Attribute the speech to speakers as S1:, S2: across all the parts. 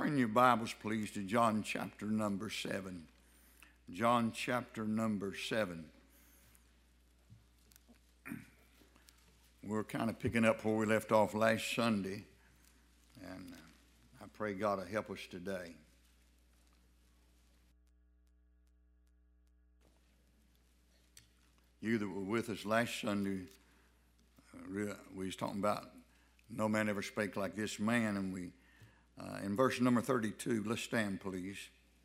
S1: Turn your Bibles, please, to John chapter number 7. John chapter number 7. We're kind of picking up where we left off last Sunday, and I pray God will help us today. You that were with us last Sunday, we was talking about no man ever spake like this man, and we in verse number 32, let's stand, please.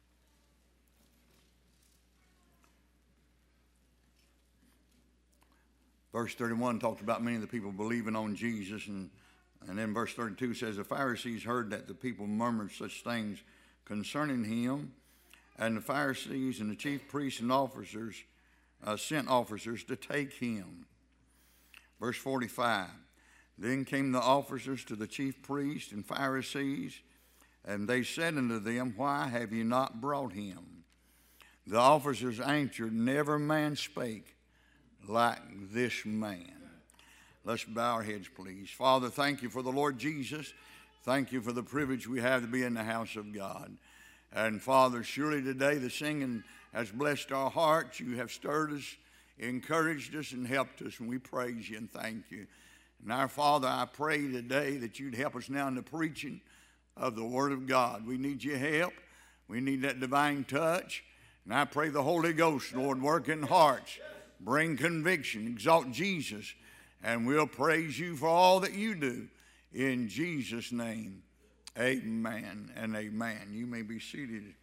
S1: Verse 31 talks about many of the people believing on Jesus, and then verse 32 says, the Pharisees heard that the people murmured such things concerning him, and the Pharisees and the chief priests and officers sent officers to take him. Verse 45, then came the officers to the chief priests and Pharisees, and they said unto them, why have ye not brought him? The officers answered, never man spake like this man. Let's bow our heads, please. Father, thank you for the Lord Jesus. Thank you for the privilege we have to be in the house of God. And Father, surely today the singing has blessed our hearts. You have stirred us, encouraged us, and helped us, and we praise you and thank you. And our Father, I pray today that you'd help us now in the preaching of the Word of God. We need your help. We need that divine touch. And I pray the Holy Ghost, Lord, work in hearts, bring conviction, exalt Jesus, and we'll praise you for all that you do. In Jesus' name, amen and amen. You may be seated.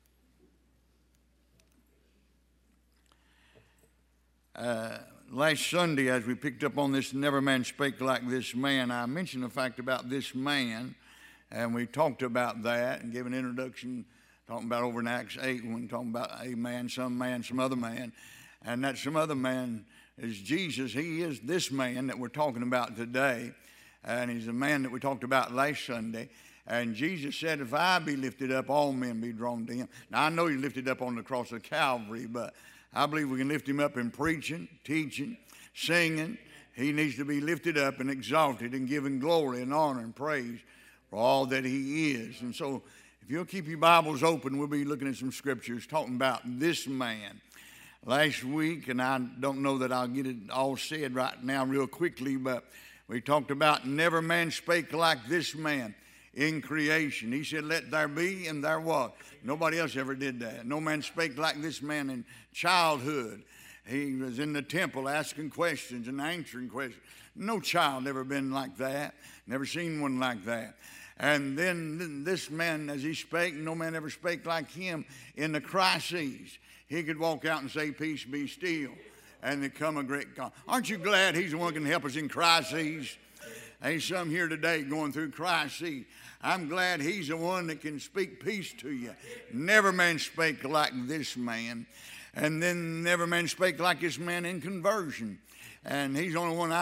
S1: Last Sunday, as we picked up on this never man spake like this man, I mentioned the fact about this man, and we talked about that and gave an introduction, talking about over in Acts 8 when talking about a man, some other man, and that some other man is Jesus. He is this man that we're talking about today, and he's the man that we talked about last Sunday. And Jesus said, if I be lifted up, all men be drawn to him. Now, I know he's lifted up on the cross of Calvary, but I believe we can lift him up in preaching, teaching, singing. He needs to be lifted up and exalted and given glory and honor and praise for all that he is. And so if you'll keep your Bibles open, we'll be looking at some scriptures talking about this man. Last week, and I don't know that I'll get it all said right now real quickly, but we talked about never man spake like this man in creation. He said, let there be, and there was. Nobody else ever did that. No man spake like this man in childhood. He was in the temple asking questions and answering questions. No child ever been like that. Never seen one like that. And then this man, as he spake, no man ever spake like him in the crises. He could walk out and say, peace be still, and there come a great calm. Aren't you glad he's the one who can help us in crises? There's some here today going through crises. I'm glad he's the one that can speak peace to you. Never man spake like this man. And then never man spake like this man in conversion. And he's the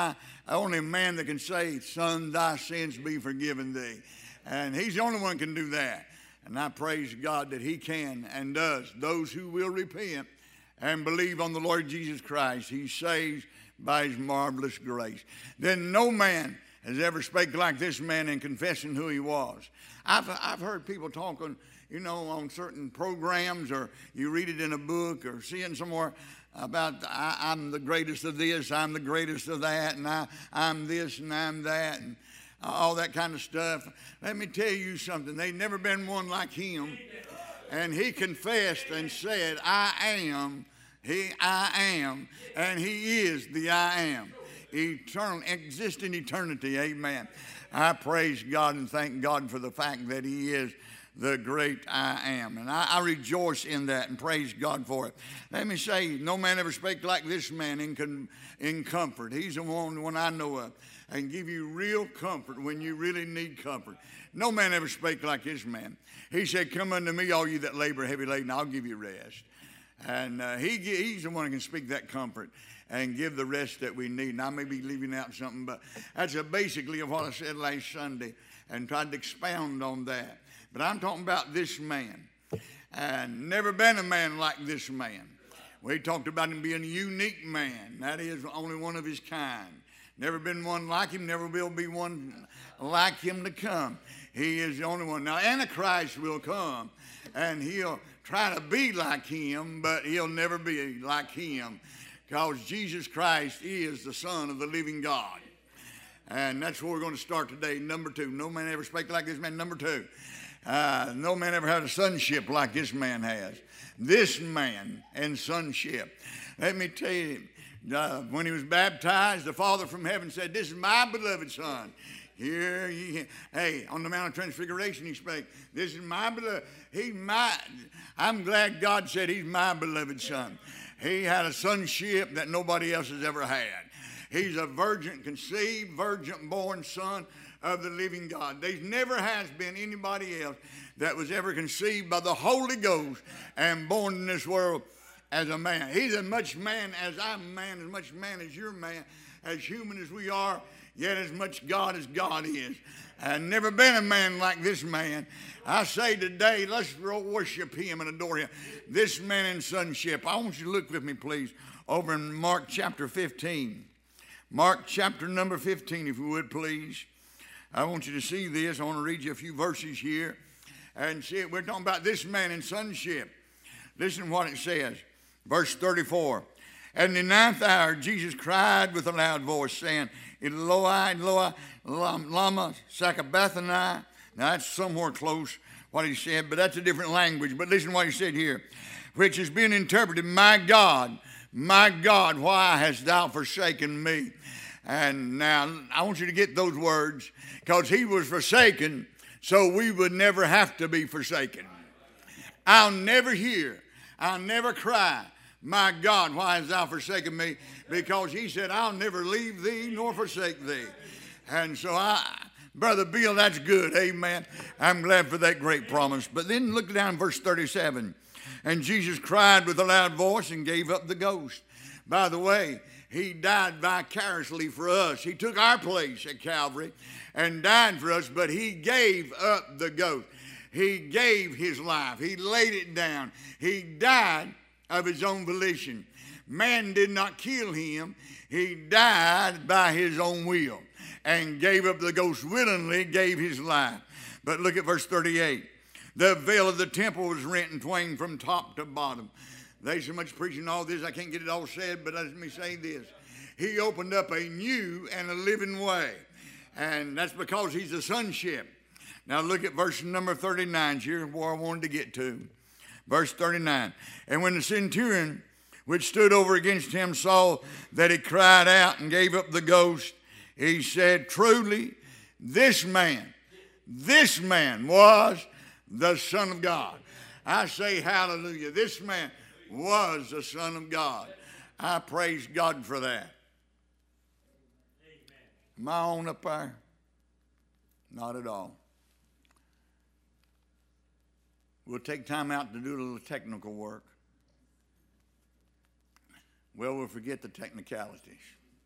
S1: only man that can say, son, thy sins be forgiven thee. And he's the only one that can do that. And I praise God that he can and does. Those who will repent and believe on the Lord Jesus Christ, he saves by his marvelous grace. Then no man has ever spake like this man in confessing who he was. I've heard people talking, on certain programs, or you read it in a book or seeing somewhere about I'm the greatest of this, I'm the greatest of that, and I'm this and I'm that, and all that kind of stuff. Let me tell you something. There's never been one like him. And he confessed and said, I am, and he is the I am. Eternal, exist in eternity, amen. I praise God and thank God for the fact that he is the great I am. And I rejoice in that and praise God for it. Let me say, no man ever spake like this man in comfort. He's the one I know of, and give you real comfort when you really need comfort. No man ever spake like this man. He said, come unto me, all you that labor heavy laden, I'll give you rest. And he's the one who can speak that comfort and give the rest that we need. And I may be leaving out something, but that's basically what I said last Sunday and tried to expound on that. But I'm talking about this man. And never been a man like this man. We talked about him being a unique man. That is only one of his kind. Never been one like him, never will be one like him to come. He is the only one. Now, Antichrist will come, and he'll try to be like him, but he'll never be like him, because Jesus Christ is the Son of the living God. And that's where we're going to start today. Number 2, no man ever spake like this man. Number 2, no man ever had a sonship like this man has. This man and sonship. Let me tell you, when he was baptized, the Father from heaven said, "This is my beloved Son. Here ye." Hey, on the Mount of Transfiguration he spake, "This is my beloved." I'm glad God said he's my beloved Son. He had a sonship that nobody else has ever had. He's a virgin conceived, virgin born Son of the living God. There never has been anybody else that was ever conceived by the Holy Ghost and born in this world as a man. He's as much man as I'm man, as much man as you're man, as human as we are, yet as much God as God is. And never been a man like this man. I say today, let's worship him and adore him. This man in sonship. I want you to look with me, please, over in Mark chapter 15. Mark chapter number 15, if you would, please. I want you to see this. I want to read you a few verses here and see it. We're talking about this man in sonship. Listen to what it says. Verse 34. And in the 9th hour, Jesus cried with a loud voice, saying, "Eloi, Eloi, lama sabachthani." Now, that's somewhere close what he said, but that's a different language. But listen to what he said here, which is being interpreted, my God, why hast thou forsaken me?" And now, I want you to get those words, because he was forsaken so we would never have to be forsaken. I'll never hear, I'll never cry, "My God, why hast thou forsaken me?" Because he said, "I'll never leave thee nor forsake thee." And so, Brother Bill, that's good, amen. I'm glad for that great promise. But then look down verse 37. And Jesus cried with a loud voice and gave up the ghost. By the way, he died vicariously for us. He took our place at Calvary and died for us, but he gave up the ghost. He gave his life. He laid it down. He died of his own volition. Man did not kill him. He died by his own will and gave up the ghost willingly, gave his life. But look at verse 38. The veil of the temple was rent in twain from top to bottom. There's so much preaching all this, I can't get it all said, but let me say this. He opened up a new and a living way. And that's because he's a sonship. Now look at verse number 39. Here's where I wanted to get to. Verse 39. And when the centurion which stood over against him saw that he cried out and gave up the ghost, he said, "Truly, this man was the Son of God." I say hallelujah. This man was the Son of God. I praise God for that. Am I on up there? Not at all. We'll take time out to do a little technical work. Well, we'll forget the technicalities.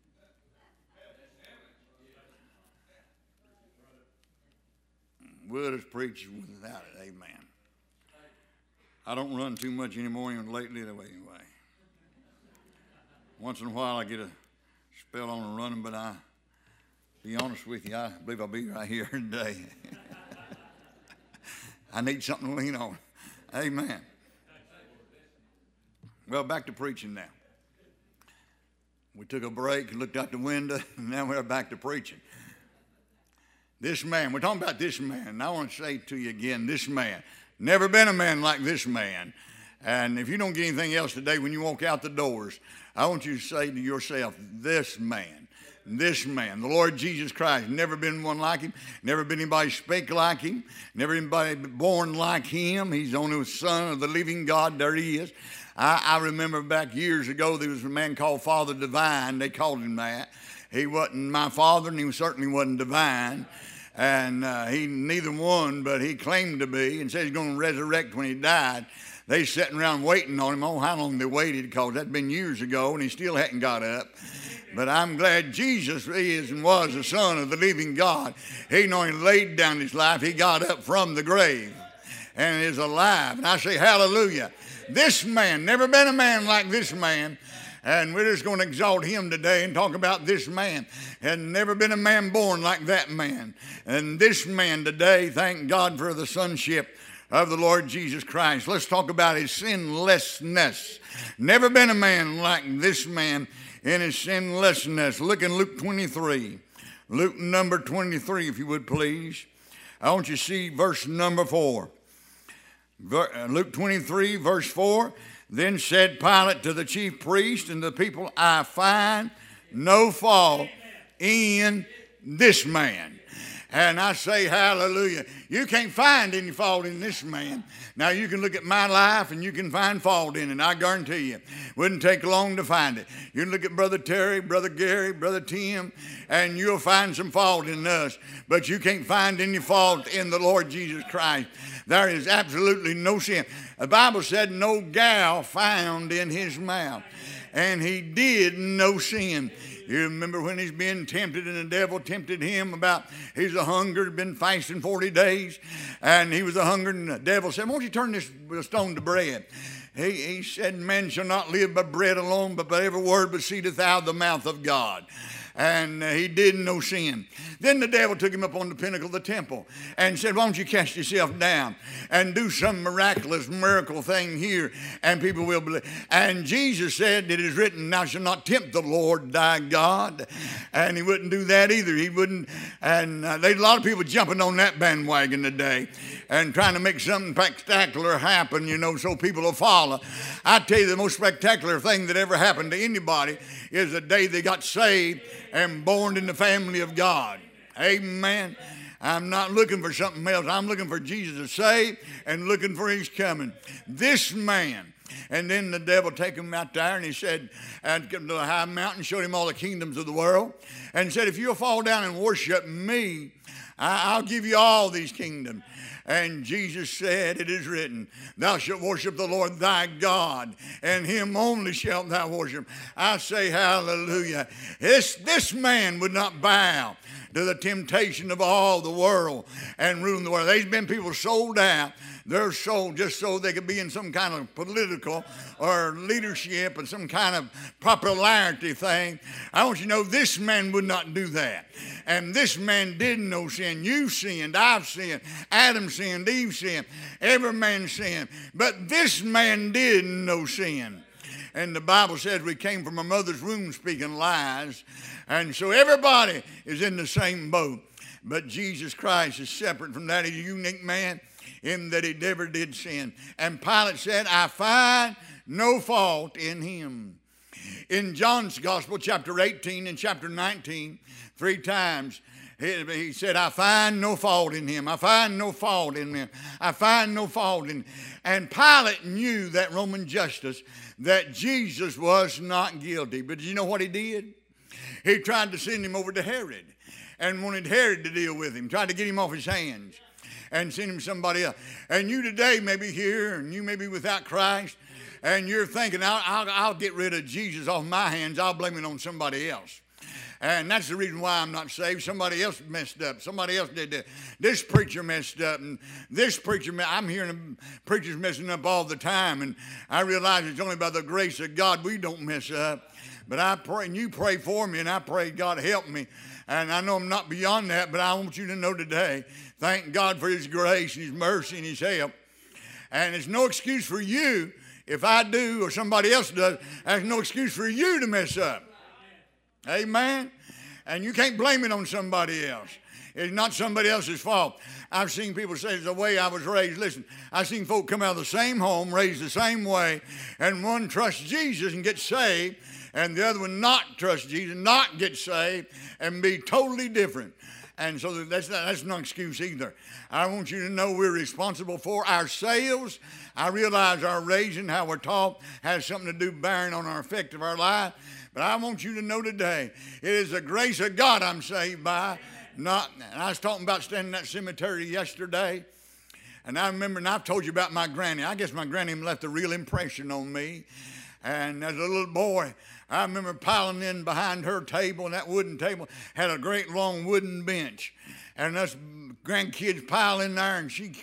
S1: We'll just preach without it. Amen. I don't run too much anymore, even lately anyway. Once in a while I get a spell on a running, but I be honest with you, I believe I'll be right here today. I need something to lean on. Amen. Well, back to preaching now. We took a break and looked out the window, and now we're back to preaching. This man, we're talking about this man, and I want to say to you again, this man. Never been a man like this man. And if you don't get anything else today, when you walk out the doors, I want you to say to yourself, this man, the Lord Jesus Christ, never been one like him, never been anybody spake like him, never anybody born like him. He's the only Son of the living God. There he is. I remember back years ago, there was a man called Father Divine. They called him that. He wasn't my father, and he certainly wasn't divine. And he neither one, but he claimed to be, and said he's going to resurrect when he died. They sitting around waiting on him. Oh, how long they waited, because that'd been years ago, and he still hadn't got up. But I'm glad Jesus is and was the Son of the living God. He not only laid down his life, he got up from the grave and is alive. And I say hallelujah. This man, never been a man like this man. And we're just going to exalt him today and talk about this man. Had never been a man born like that man. And this man today, thank God for the sonship of the Lord Jesus Christ. Let's talk about his sinlessness. Never been a man like this man in his sinlessness. Look in Luke 23. Luke number 23, if you would please. I want you to see verse number 4. Luke 23, verse 4. Then said Pilate to the chief priest and the people, I find no fault in this man. And I say hallelujah. You can't find any fault in this man. Now you can look at my life and you can find fault in it. I guarantee you. Wouldn't take long to find it. You can look at Brother Terry, Brother Gary, Brother Tim, and you'll find some fault in us. But you can't find any fault in the Lord Jesus Christ. There is absolutely no sin. The Bible said no guile found in his mouth. And he did no sin. You remember when he's being tempted and the devil tempted him about he's a hunger, been fasting 40 days, and he was a hunger, and the devil said, won't you turn this stone to bread? He said, man shall not live by bread alone, but by every word proceedeth out of the mouth of God. And he did no sin. Then the devil took him up on the pinnacle of the temple and said, why don't you cast yourself down and do some miraculous miracle thing here, and people will believe. And Jesus said, it is written, thou shalt not tempt the Lord thy God. And he wouldn't do that either. He wouldn't. And there's a lot of people jumping on that bandwagon today and trying to make something spectacular happen, you know, so people will follow. I tell you, the most spectacular thing that ever happened to anybody is the day they got saved and born in the family of God. Amen. I'm not looking for something else. I'm looking for Jesus to save and looking for his coming. This man. And then the devil take him out there, and he said, and come to the high mountain, showed him all the kingdoms of the world, and said, if you'll fall down and worship me, I'll give you all these kingdoms. And Jesus said, it is written, thou shalt worship the Lord thy God, and him only shalt thou worship. I say hallelujah. This man would not bow to the temptation of all the world and ruin the world. There's been people sold out. They're sold just so they could be in some kind of political or leadership and some kind of popularity thing. I want you to know this man would not do that. And this man did no sin. You sinned, I've sinned, Adam sinned, Eve sinned, every man sinned. But this man did no sin. And the Bible says we came from a mother's womb speaking lies. And so everybody is in the same boat. But Jesus Christ is separate from that. He's a unique man in that he never did sin. And Pilate said, I find no fault in him. In John's Gospel, chapter 18 and chapter 19, 3 times, he said, I find no fault in him. I find no fault in him. I find no fault in him. And Pilate knew that Roman justice, that Jesus was not guilty. But you know what he did? He tried to send him over to Herod and wanted Herod to deal with him, tried to get him off his hands and send him somebody else. And you today may be here and you may be without Christ, and you're thinking, I'll get rid of Jesus off my hands. I'll blame it on somebody else. And that's the reason why I'm not saved. Somebody else messed up. Somebody else did that. This preacher messed up. And this preacher, I'm hearing preachers messing up all the time. And I realize it's only by the grace of God we don't mess up. But I pray, and you pray for me, and I pray God help me. And I know I'm not beyond that, but I want you to know today, thank God for his grace and his mercy and his help. And it's no excuse for you if I do or somebody else does. There's no excuse for you to mess up. Amen? And you can't blame it on somebody else. It's not somebody else's fault. I've seen people say it's the way I was raised. Listen, I've seen folk come out of the same home, raised the same way, and one trusts Jesus and gets saved, and the other one not trust Jesus, not get saved, and be totally different. And so that's no excuse either. I want you to know we're responsible for ourselves. I realize our raising, how we're taught, has something to do bearing on our effect of our life. But I want you to know today, it is the grace of God I'm saved by. Not. And I was talking about standing in that cemetery yesterday. And I remember, and I've told you about my granny. I guess my granny left a real impression on me. And as a little boy, I remember piling in behind her table, and that wooden table had a great long wooden bench. And us grandkids pile in there, and she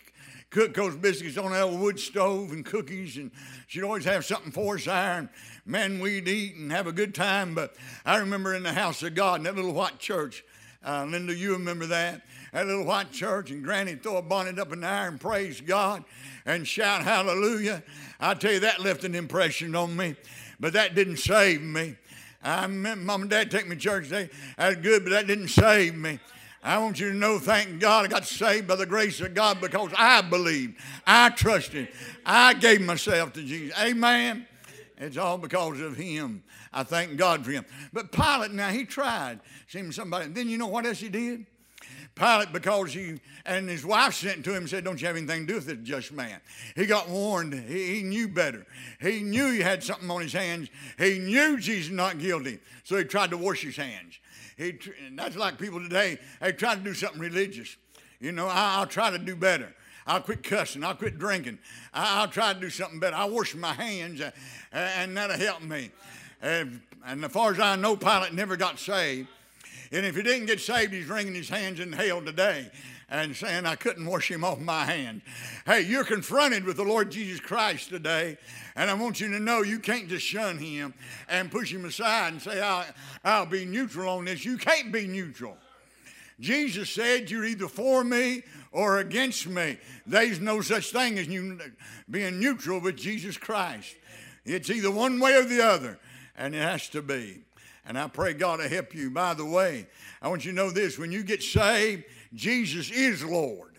S1: cook those biscuits on that old wood stove and cookies, and she'd always have something for us there, and man, we'd eat and have a good time. But I remember in the house of God in that little white church, Linda, you remember that? That little white church, and Granny'd throw a bonnet up in the air and praise God and shout hallelujah. I tell you, that left an impression on me, but that didn't save me. I remember Mom and Dad take me to church today. That's good, but that didn't save me. I want you to know, thank God, I got saved by the grace of God because I believed, I trusted, I gave myself to Jesus. Amen. It's all because of him. I thank God for him. But Pilate, now he tried. Seeing somebody. Then you know what else he did? Pilate, because and his wife sent to him and said, don't you have anything to do with this just man. He got warned. He knew better. He knew he had something on his hands. He knew Jesus was not guilty. So he tried to wash his hands. That's like people today. They try to do something religious. You know, I'll try to do better. I'll quit cussing. I'll quit drinking. I'll try to do something better. I'll wash my hands, and that'll help me. And as far as I know, Pilate never got saved. And if he didn't get saved, he's wringing his hands in hell today and saying, I couldn't wash him off my hand. Hey, you're confronted with the Lord Jesus Christ today, and I want you to know you can't just shun him and push him aside and say, I'll be neutral on this. You can't be neutral. Jesus said, you're either for me or against me. There's no such thing as you being neutral with Jesus Christ. It's either one way or the other, and it has to be. And I pray God to help you. By the way, I want you to know this. When you get saved, Jesus is Lord.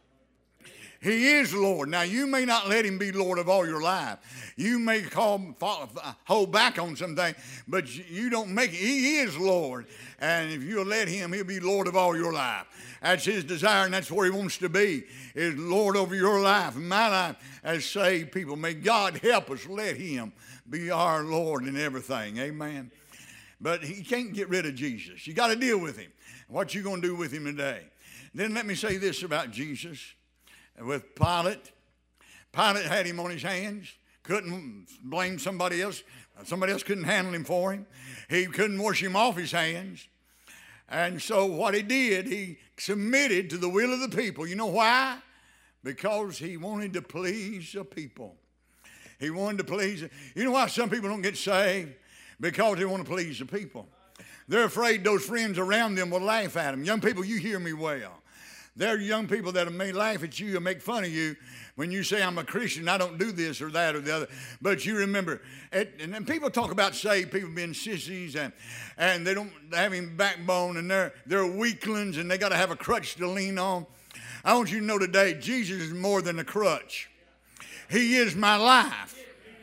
S1: He is Lord. Now, you may not let him be Lord of all your life. You may hold back on something, but you don't make it. He is Lord. And if you'll let him, he'll be Lord of all your life. That's his desire, and that's where he wants to be, is Lord over your life and my life as saved people. May God help us let him be our Lord in everything. Amen. But he can't get rid of Jesus. You got to deal with him. What you going to do with him today? Then let me say this about Jesus. With Pilate, Pilate had him on his hands. Couldn't blame somebody else. Somebody else couldn't handle him for him. He couldn't wash him off his hands. And so what he did, he submitted to the will of the people. You know why? Because he wanted to please the people. He wanted to please. You know why some people don't get saved? Because they want to please the people. They're afraid those friends around them will laugh at them. Young people, you hear me well. There are young people that may laugh at you and make fun of you when you say, I'm a Christian, I don't do this or that or the other. But you remember, and then people talk about saved people being sissies and they don't have any backbone and they're weaklings and they got to have a crutch to lean on. I want you to know today, Jesus is more than a crutch. He is my life.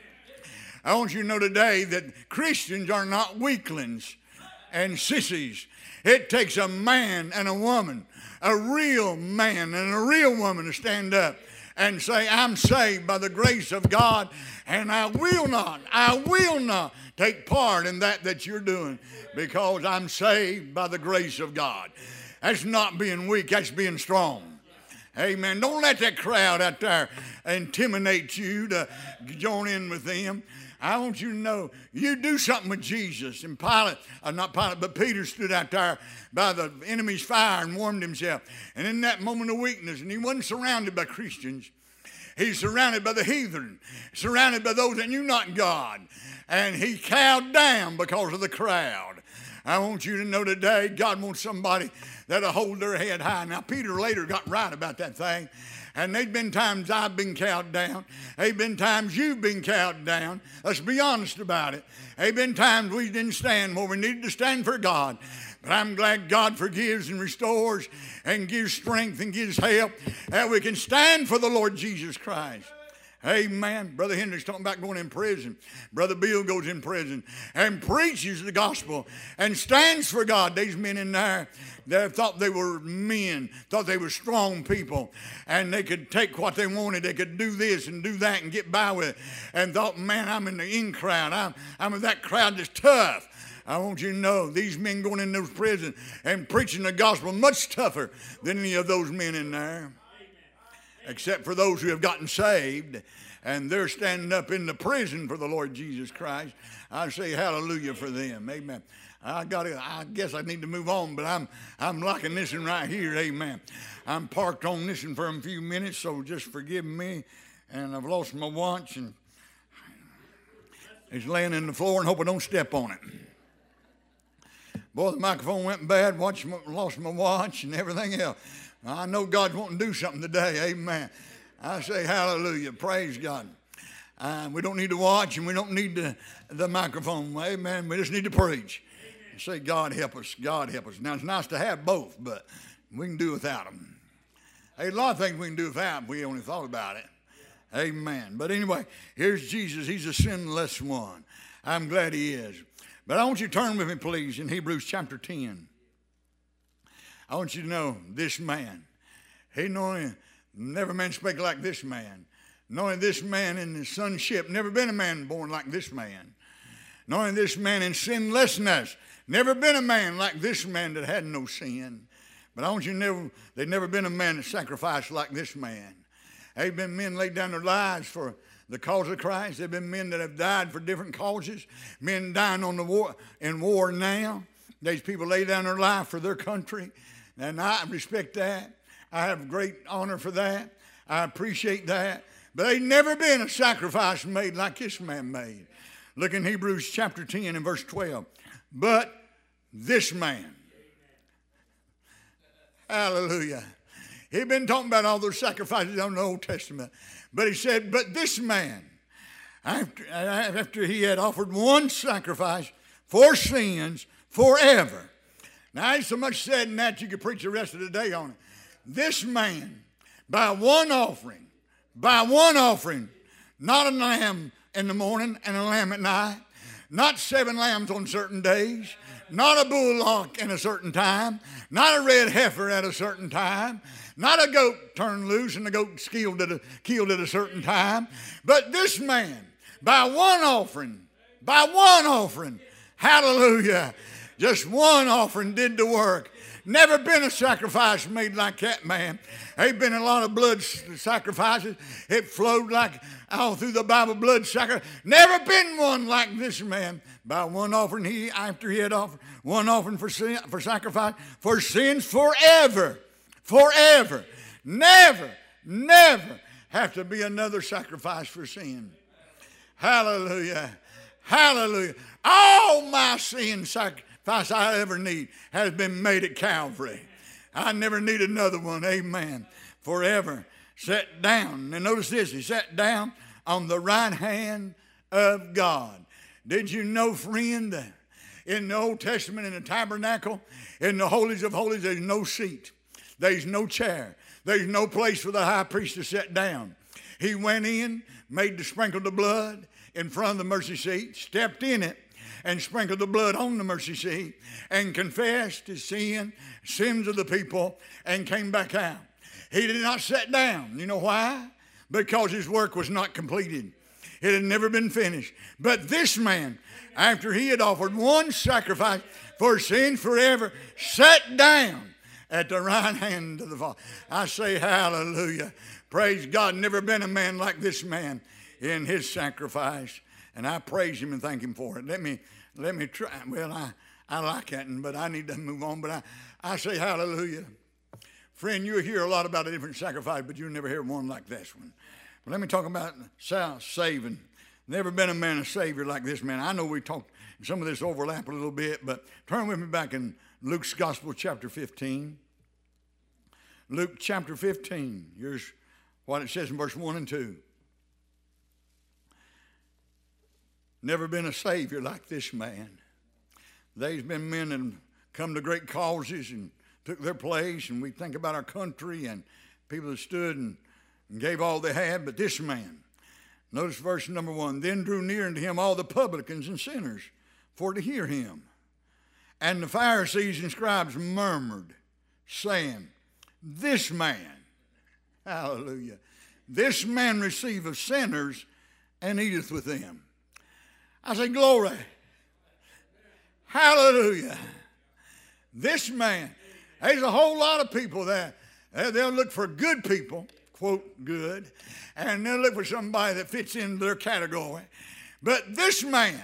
S1: I want you to know today that Christians are not weaklings and sissies. It takes a man and a woman, a real man and a real woman to stand up and say, I'm saved by the grace of God, and I will not take part in that you're doing because I'm saved by the grace of God. That's not being weak, that's being strong. Amen. Don't let that crowd out there intimidate you to join in with them. I want you to know, you do something with Jesus. And Peter stood out there by the enemy's fire and warmed himself. And in that moment of weakness, and he wasn't surrounded by Christians. He's surrounded by the heathen, surrounded by those that knew not God. And he cowed down because of the crowd. I want you to know today, God wants somebody that'll hold their head high. Now, Peter later got right about that thing. And there's been times I've been cowed down. There's been times you've been cowed down. Let's be honest about it. There's been times we didn't stand where we needed to stand for God. But I'm glad God forgives and restores and gives strength and gives help that we can stand for the Lord Jesus Christ. Amen. Brother Hendrick's talking about going in prison. Brother Bill goes in prison and preaches the gospel and stands for God. These men in there, they thought they were men, thought they were strong people, and they could take what they wanted. They could do this and do that and get by with it, and thought, man, I'm in the in crowd. I'm in that crowd that's tough. I want you to know these men going in those prisons and preaching the gospel much tougher than any of those men in there. except for those who have gotten saved and they're standing up in the prison for the Lord Jesus Christ. I say hallelujah for them. Amen. I guess I need to move on, but I'm liking this one right here. Amen. I'm parked on this one for a few minutes, so just forgive me. And I've lost my watch, and it's laying in the floor, and hope I don't step on it. Boy, the microphone went bad. Lost my watch and everything else. I know God's wanting to do something today. Amen. I say hallelujah. Praise God. We don't need to watch, and we don't need the microphone. Amen. We just need to preach. Say, God help us. God help us. Now, it's nice to have both, but we can do without them. Hey, a lot of things we can do without if we only thought about it. Amen. But anyway, here's Jesus. He's a sinless one. I'm glad he is. But I want you to turn with me, please, in Hebrews chapter 10. I want you to know this man. Never man spake like this man. Knowing this man in his sonship, never been a man born like this man. Knowing this man in sinlessness, never been a man like this man that had no sin. But I want you to know, there's never been a man that sacrificed like this man. There've been men laid down their lives for the cause of Christ. There have been men that have died for different causes. Men dying in war now. There's people lay down their life for their country. And I respect that. I have great honor for that. I appreciate that. But ain't never been a sacrifice made like this man made. Look in Hebrews chapter 10 and verse 12. But this man. Hallelujah. He'd been talking about all those sacrifices on the Old Testament. But he said, but this man, after he had offered one sacrifice for sins forever. Now, ain't so much said in that you could preach the rest of the day on it. This man, by one offering, not a lamb in the morning and a lamb at night, not 7 lambs on certain days, not a bullock in a certain time, not a red heifer at a certain time, not a goat turned loose and the goat killed at a certain time, but this man, by one offering, hallelujah, just one offering did the work. Never been a sacrifice made like that man. Ain't been a lot of blood sacrifices. It flowed like all through the Bible, blood sacrifice. Never been one like this man. By one offering, after he had offered one offering for sacrifice, for sins forever. Never have to be another sacrifice for sin. Hallelujah. All my sin sacrifice I ever need has been made at Calvary. I never need another one. Amen. Forever. Sat down. And notice this. He sat down on the right hand of God. Did you know, friend, that in the Old Testament, in the tabernacle, in the holies of holies, there's no seat. There's no chair. There's no place for the high priest to sit down. He went in, sprinkled the blood in front of the mercy seat, stepped in it, and sprinkled the blood on the mercy seat, and confessed his sins of the people, and came back out. He did not sit down. You know why? Because his work was not completed. It had never been finished. But this man, after he had offered one sacrifice for sin forever, sat down at the right hand of the Father. I say hallelujah. Praise God. Never been a man like this man in his sacrifice. And I praise him and thank him for it. Let me try. Well, I like that, but I need to move on. But I say hallelujah. Friend, you hear a lot about a different sacrifice, but you never hear one like this one. But let me talk about saving. Never been a man a savior like this man. I know we talked, some of this overlap a little bit, but turn with me back in Luke's Gospel, chapter 15. Luke chapter 15. Here's what it says in verse 1 and 2. Never been a savior like this man. There's been men that have come to great causes and took their place, and we think about our country and people that stood and gave all they had, but this man, notice verse number 1, then drew near unto him all the publicans and sinners for to hear him. And the Pharisees and scribes murmured, saying, this man, hallelujah, this man receiveth sinners and eateth with them. I say, glory. Hallelujah. This man, there's a whole lot of people that they'll look for good people, quote, good, and they'll look for somebody that fits into their category. But this man,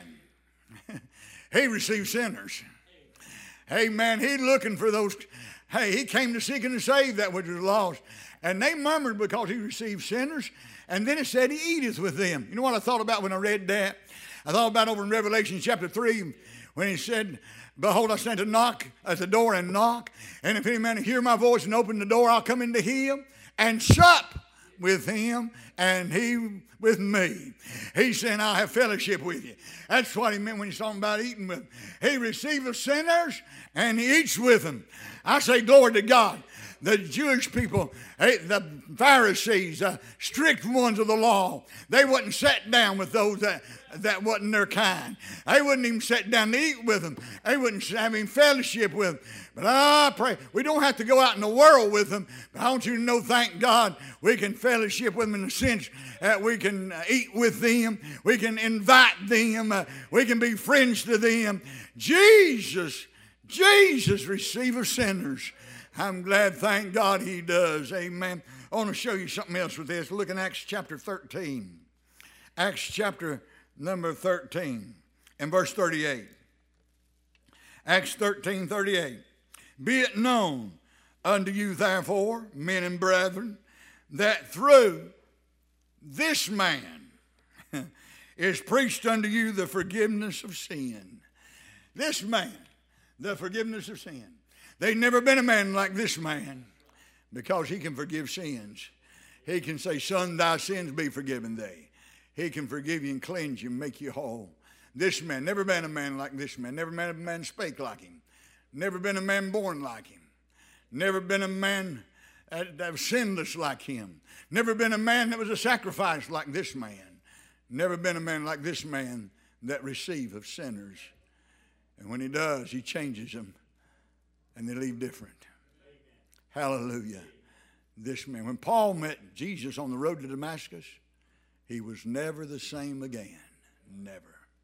S1: he received sinners. Amen. He's looking for those. Hey, he came to seek and to save that which was lost. And they murmured because he received sinners. And then it said he eateth with them. You know what I thought about when I read that? I thought about over in Revelation chapter 3 when he said, behold, I stand to knock at the door and knock. And if any man hear my voice and open the door, I'll come into him and sup with him and he with me. He's saying, I'll have fellowship with you. That's what he meant when he's talking about eating with them. He receiveth sinners and he eats with them. I say glory to God. The Jewish people, the Pharisees, strict ones of the law, they wouldn't sit down with those that wasn't their kind. They wouldn't even sit down to eat with them. They wouldn't have any fellowship with them. But I pray, we don't have to go out in the world with them. But I want you to know, thank God, we can fellowship with them in the sense that we can eat with them. We can invite them. We can be friends to them. Jesus receiveth sinners. I'm glad, thank God, he does. Amen. I want to show you something else with this. Look in Acts chapter 13. Acts chapter number 13 and verse 38. Acts 13:38. Be it known unto you, therefore, men and brethren, that through this man is preached unto you the forgiveness of sin. This man, the forgiveness of sin. There's never been a man like this man because he can forgive sins. He can say, son, thy sins be forgiven thee. He can forgive you and cleanse you and make you whole. This man, never been a man like this man. Never been a man spake like him. Never been a man born like him. Never been a man that was sinless like him. Never been a man that was a sacrifice like this man. Never been a man like this man that receiveth sinners. And when he does, he changes them. And they leave different. Hallelujah. This man. When Paul met Jesus on the road to Damascus, he was never the same again. Never.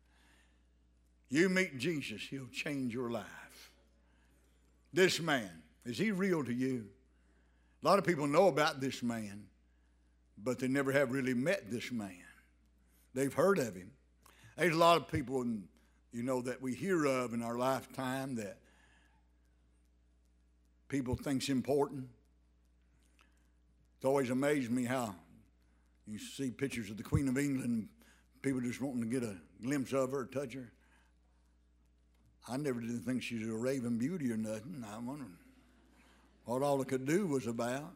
S1: You meet Jesus, he'll change your life. This man, is he real to you? A lot of people know about this man, but they never have really met this man. They've heard of him. There's a lot of people, that we hear of in our lifetime that people think's important. It's always amazed me how you see pictures of the Queen of England, people just wanting to get a glimpse of her, or touch her. I never did think she was a raving beauty or nothing. I wondered what all it could do was about.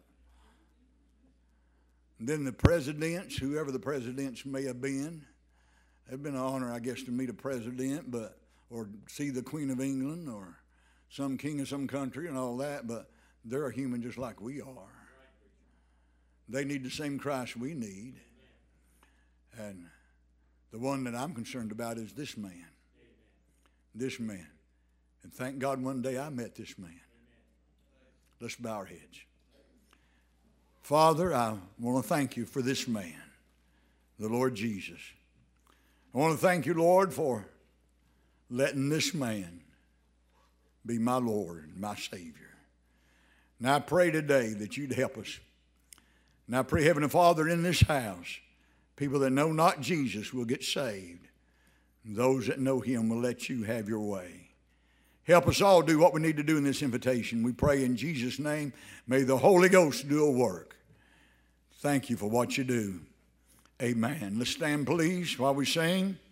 S1: And then the presidents, whoever the presidents may have been, it'd been an honor, I guess, to meet a president, or see the Queen of England, or some king of some country and all that, but they're a human just like we are. They need the same Christ we need. And the one that I'm concerned about is this man. This man. And thank God one day I met this man. Let's bow our heads. Father, I want to thank you for this man, the Lord Jesus. I want to thank you, Lord, for letting this man be my Lord and my Savior. And I pray today that you'd help us. And I pray, Heavenly Father, in this house, people that know not Jesus will get saved. And those that know him will let you have your way. Help us all do what we need to do in this invitation. We pray in Jesus' name. May the Holy Ghost do a work. Thank you for what you do. Amen. Let's stand, please, while we sing.